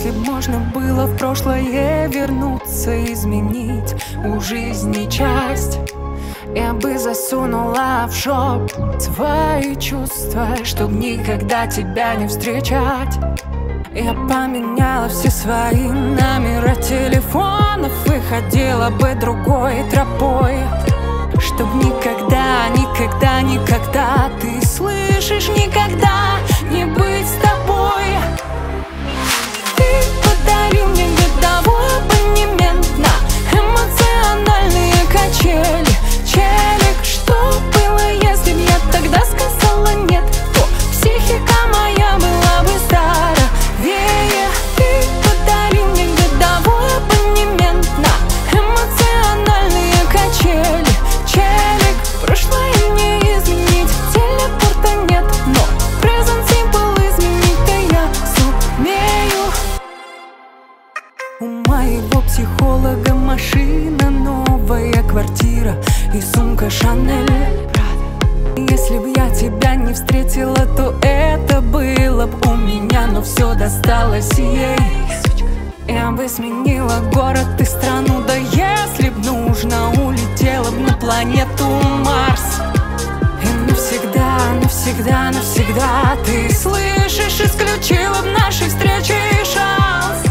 Если б можно было в прошлое вернуться, изменить у жизни часть, я бы засунула в шоп свои чувства, чтоб никогда тебя не встречать. Я поменяла все свои номера телефонов и ходила бы другой тропой, чтоб никогда, никогда, никогда, ты слышишь, никогда не быть с тобой. Ты подарил мне годовой абонемент на эмоциональные качели. Челик, что было, если б я тогда сказала нет, то психика моя была бы здоровее. Ты подарил мне годовой абонемент на эмоциональные качели. Челик, прошлое не изменить, телепорта нет, но present simple изменить-то я сумею. У моего психолога машина, новая квартира и сумка Шанель. Если б я тебя не встретила, то это было б у меня, но все досталось ей. Я бы сменила город и страну, да если б нужно, улетела б на планету Марс. И навсегда, навсегда, навсегда, ты слышишь, исключила б нашей встречи шанс.